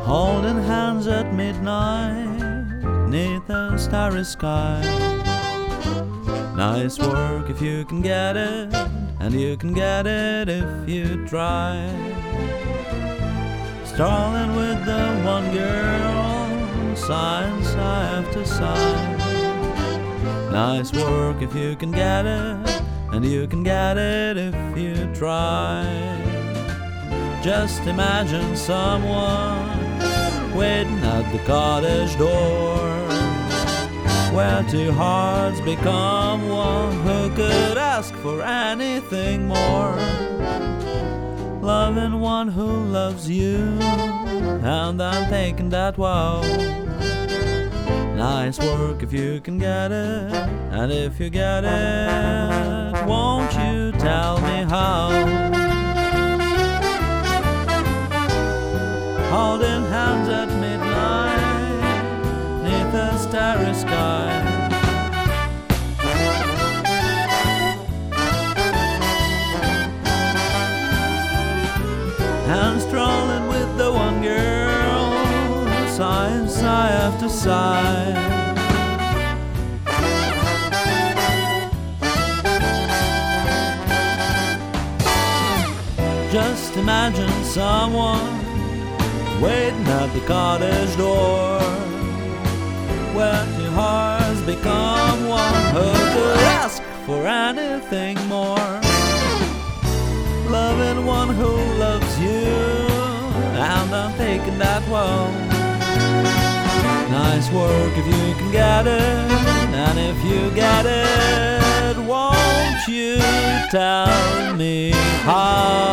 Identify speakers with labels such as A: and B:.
A: holding hands at midnight neath a starry sky. Nice work if you can get it, and you can get it if you try. Strolling with the one girl, sigh and sigh after sigh. Nice work if you can get it, and you can get it if you try. Just imagine someone waiting at the cottage door, where two hearts become one. Who could ask for anything more? Loving one who loves you, and I'm thinking that wow. Nice work if you can get it, and if you get it, won't you tell me how? Holding hands at midnight neath a starry sky. And strolling with the one girl, sigh and sigh after sigh. Just imagine someone waiting at the cottage door, where two hearts become one. Who could ask for anything more? Loving one who loves you, and I'm thinking that well. Nice work if you can get it, and if you get it, won't you tell me how?